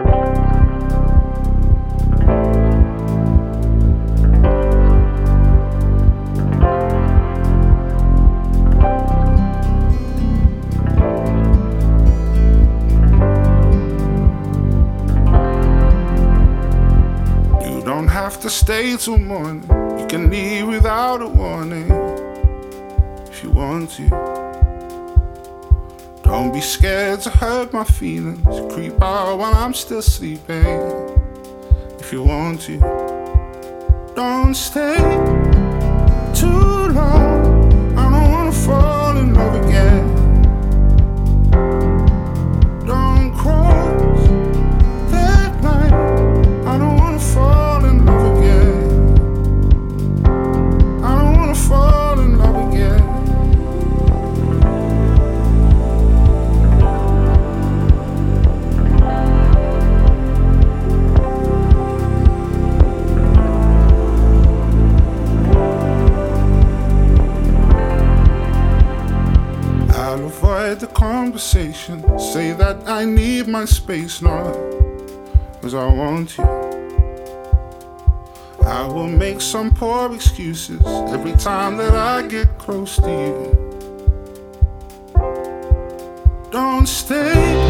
You don't have to stay till morning. You can leave without a warning if you want to. Don't be scared to hurt my feelings. Creep out while I'm still sleeping if you want to. Don't stay too long. I don't wanna fall in love again. Don't cross that line. I don't wanna fall in love again. I don't wanna fall in love again. I'll avoid the conversation. Say that I need my space, not 'cause I want to. I will make some poor excuses every time that I get close to you. Don't stay